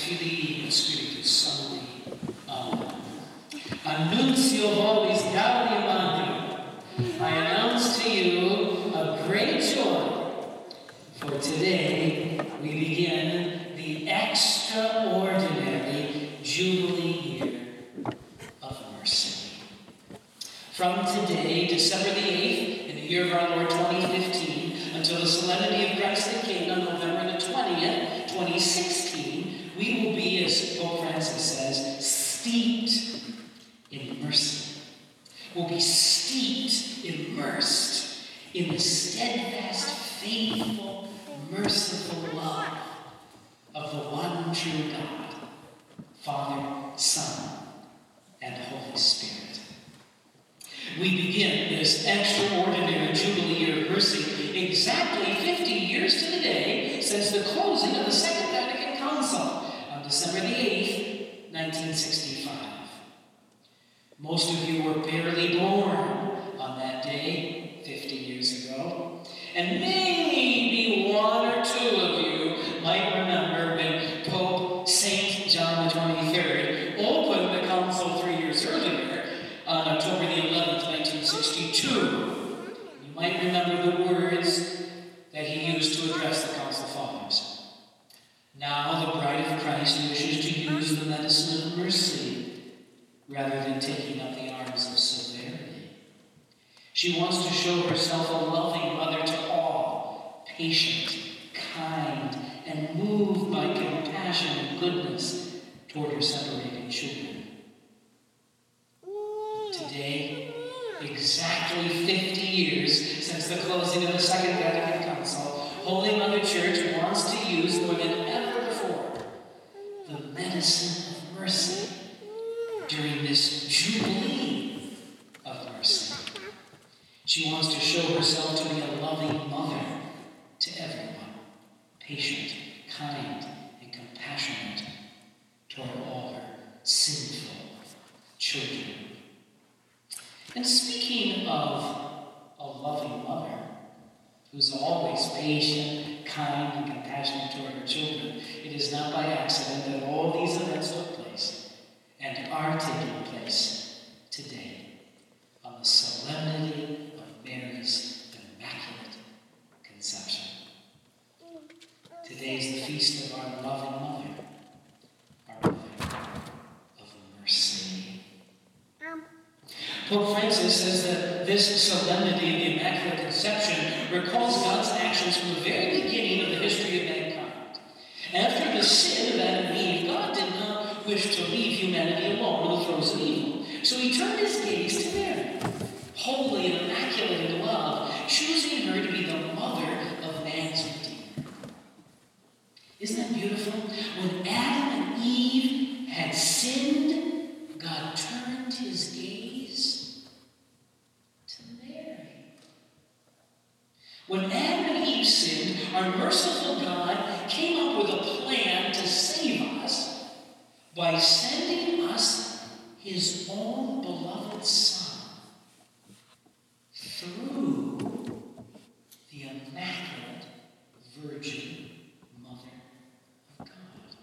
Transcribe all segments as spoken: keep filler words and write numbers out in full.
Filii et Spiritus Sancti. Amen. Annuncio vobis Gaudium Angelum. I announce to you a great joy, for today we begin the extraordinary Jubilee year of mercy. From today, December the eighth, in the year of our Lord twenty fifteen, until the Solemnity of Christ the King on November the twentieth, twenty sixteen, we will be, as Pope Francis says, steeped in mercy. We'll be steeped, immersed in the steadfast, faithful, merciful love of the one true God, Father, Son, and Holy Spirit. We begin this extraordinary Jubilee year of mercy exactly fifty years to the day since the closing of the Second Vatican Council on December the eighth, nineteen sixty-five. Most of you were barely born on that day fifty years ago, and maybe one or two of you might remember when Pope Saint John the twenty-third opened the council three years earlier on October the eleventh, nineteen sixty-two. You might remember the words that he used to address the Council Fathers. Now the bride of Christ wishes to use the medicine of mercy rather than taking up the arms of severity. She wants to show herself a loving mother to all, patient, kind, and moved by compassion and goodness toward her separated children. Today, exactly fifty years since the closing of the Second Vatican Council, Holy Mother Church wants to use more than ever before the medicine of mercy during this Jubilee of mercy. She wants to show herself to be a loving mother to everyone, patient, kind, and compassionate toward all her sinful children. And speaking of a loving mother who's always patient, kind, and compassionate toward her children, it is not by accident that all these events took place and are taking place today on the Solemnity of Mary's Immaculate Conception. Today is the feast of our loving mother, our mother of mercy. Pope Francis says that this solemnity of the Immaculate Conception recalls God's actions from the very beginning of the history of mankind. After the sin of Adam and Eve, God did not wish to leave humanity alone in the throes of evil. So he turned his gaze to Mary, holy and immaculate in love, choosing her to be the mother of man's Redeemer. Isn't that beautiful? When Adam and Eve had sinned, God turned his gaze to Mary. When Adam and Eve sinned, our merciful God came up with a plan to save us by sending us his own beloved Son through the Immaculate Virgin Mother of God.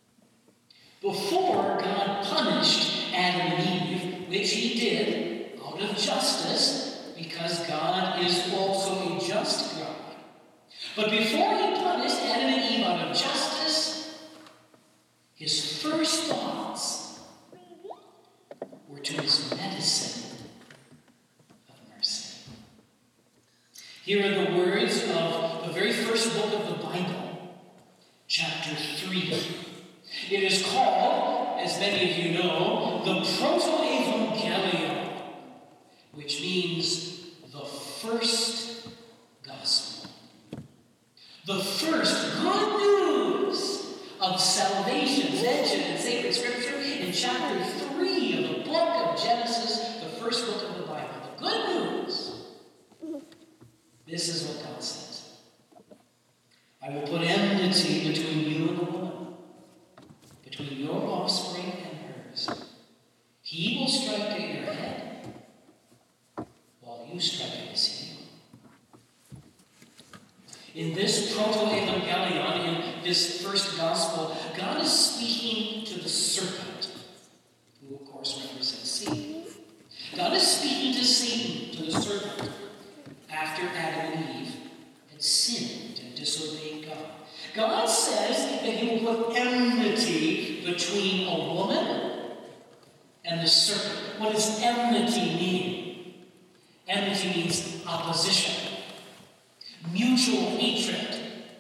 Before God punished Adam and Eve, which he did out of justice, because God is also a just God. But before he punished Adam and Eve out of justice, his first thoughts were to his medicine of mercy. Here are the words of the very first book of the Bible, chapter three. It is called, as many of you know, the Proto-Evangelium, which means the first gospel. The first good news of salvation mentioned in sacred scripture in chapter three of the book of Genesis, the first book of the Bible. The good news. This is what God says. I will put enmity between you and the woman, between your offspring and hers. He will strike at your head, while you strike at his heel. In this Proto-Evangelion, in this first gospel, gospel, God is speaking to the serpent, who of course represents Satan. God is speaking to Satan, to the serpent, after Adam and Eve had sinned and disobeyed God. God says that he will put enmity between a woman and the serpent. What does enmity mean? Enmity means opposition, mutual hatred,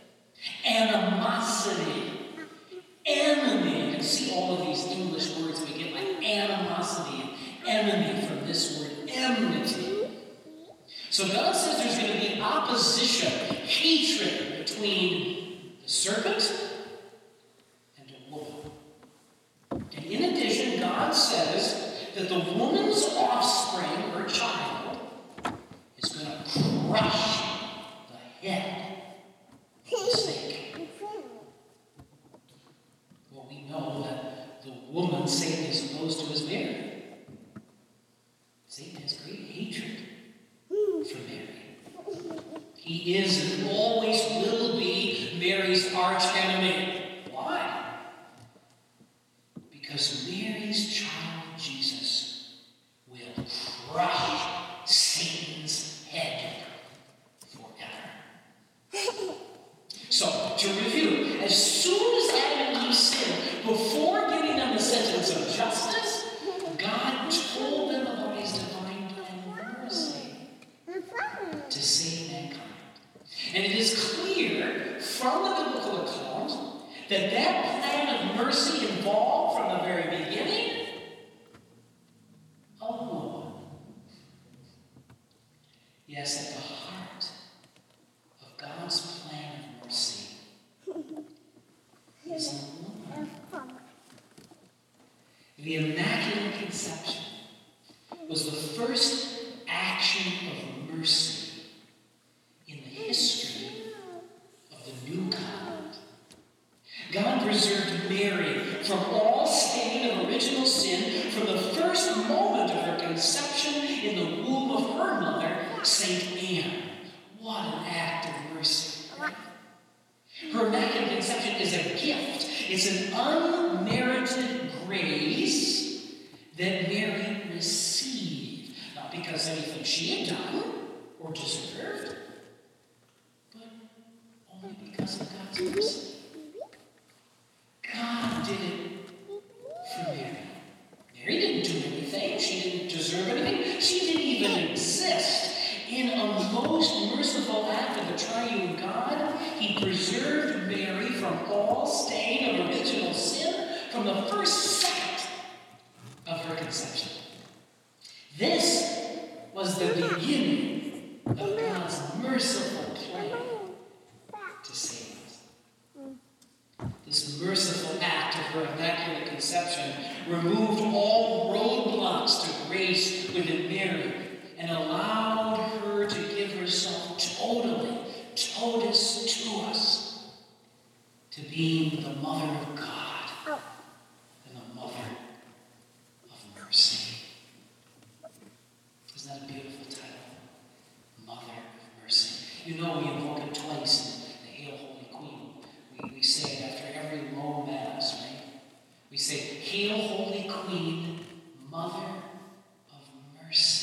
animosity, enemy. You can see all of these English words we get like animosity and enemy from this word enmity. So God says there's going to be opposition, hatred between the serpent and a woman. And in addition, God says that the woman's offspring, her child, is going to crush the head of the snake. Well, we know that the woman Satan is opposed to is Mary. Satan has great hatred for Mary. He is and always will be Mary's arch enemy. Why? Because Mary's child, Jesus, will crush Satan's head forever. So, to review, as soon as Adam and Eve sinned, before giving them the sentence of justice, God told them about his divine plan of mercy to save mankind. And it is clear from the biblical account that that plan of mercy involved from the very beginning a woman. Yes, at the heart of God's plan of mercy is a woman. The Immaculate Conception was the first action of mercy in the history of the New Covenant. God preserved Mary from all stain of original sin from the first moment of her conception in the womb of her mother, Saint Anne. What an act of mercy. Her Immaculate Conception is a gift. It's an unmerited grace that Mary received, not because anything she had done or deserved, but only because of God's mercy. God did it for Mary. Mary didn't do anything. She didn't deserve anything. She didn't even exist. In a most merciful act of the triune God, he preserved Mary from all stain of original sin from the first second of her conception. This was the beginning of God's merciful plan to save us. This merciful act of her Immaculate Conception removed all roadblocks to grace within Mary and allowed her to give herself totally, totus tuus, to being the Mother of God and the Mother of Mercy. Isn't that a beautiful title? Mother of Mercy. You know we invoke it twice in the Hail Holy Queen. We, we say it after every low mass, right? We say, Hail Holy Queen, Mother of Mercy.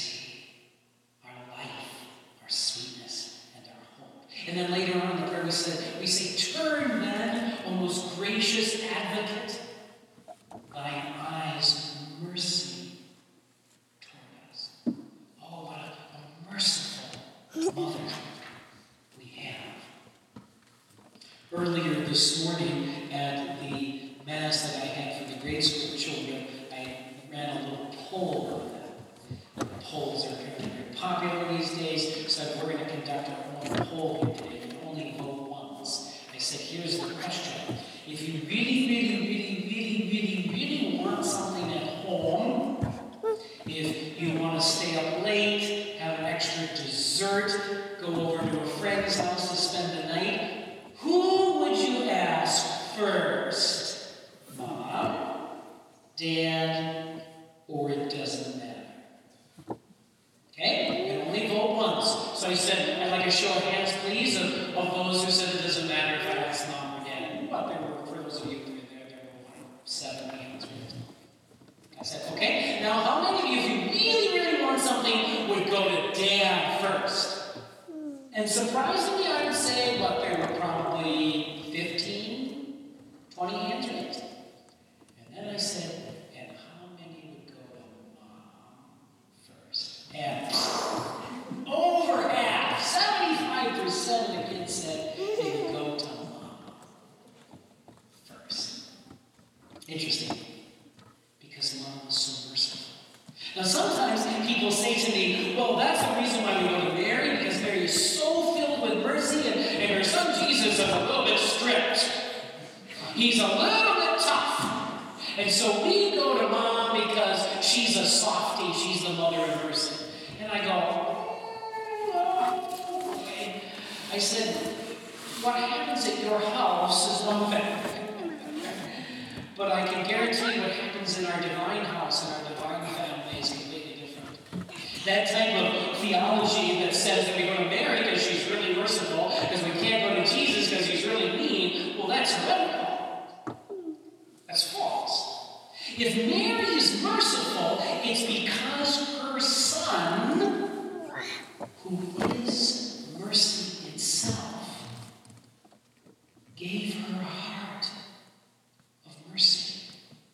And then later on in the prayer we say, we say, turn then, O most gracious advocate, thine eyes of mercy toward us. Oh, what a, a merciful mother we have. Earlier this morning at the Mass that I had for the grade school children, I ran a little poll on that. Polls are apparently very popular these days, so we're going to conduct our own poll here today. You can only vote once. I said, here's the question. If you really, really, really, really, really, really want something at home, if you want to stay up late, have an extra dessert, go over to a friend's house to spend the night, who would you ask first? Mom, Dad, or it doesn't matter? Okay? You can only vote once. So I said, I'd like a show of hands, please, of, of those who said it doesn't matter if I ask Mom or Dad. Well, there were, for those of you Now, how many of you, if you really, really want something, would go to Dad first? And surprisingly, I would say, what, there were probably fifteen, twenty hands raised. And then I said, and how many would go to Mom first? And over half, seventy-five percent of the kids said they would go to Mom first. Interesting, because Mom was so merciful. Now sometimes people say to me, well, that's the reason why we go to Mary, because Mary is so filled with mercy, and, and her son Jesus is a little bit strict. He's a little bit tough. And so we go to Mom because she's a softie, she's the mother of mercy. And I go, oh, okay. I said, what happens at your house is one thing. But I can guarantee what happens in our divine house and our divine family is completely different. That type of theology that says that we go to Mary because she's really merciful, because we can't go to Jesus because he's really mean, well, that's heretical. That's false. If Mary is merciful, it's because her son, who is mercy itself, gave her a heart of mercy.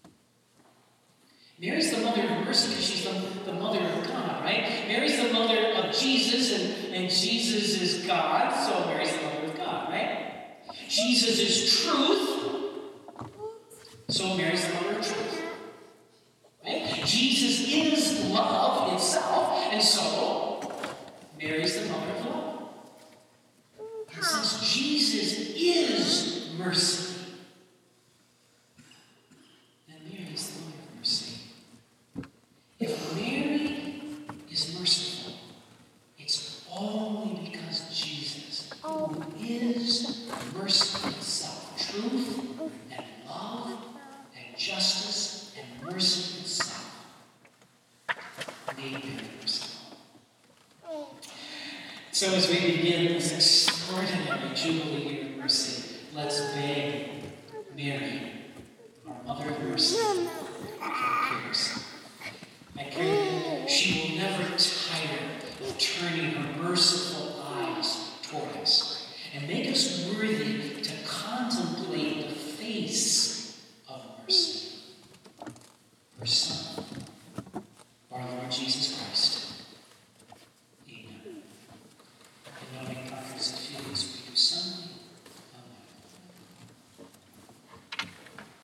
Mary's the mother of mercy because she's the, the mother of God, right? Mary's the mother of Jesus, and, and Jesus is God, so Mary's the mother of God, right? Jesus is truth, so Mary's the mother of truth. Right? Jesus is love itself, and so Mary's the mother of love. And since Jesus is mercy, then Mary is the mother of mercy. If Mary is merciful, it's only because Jesus, who is mercy itself, truth and love and justice and mercy itself, made Mary merciful. So as we begin this extraordinary Jubilee year of mercy, let's beg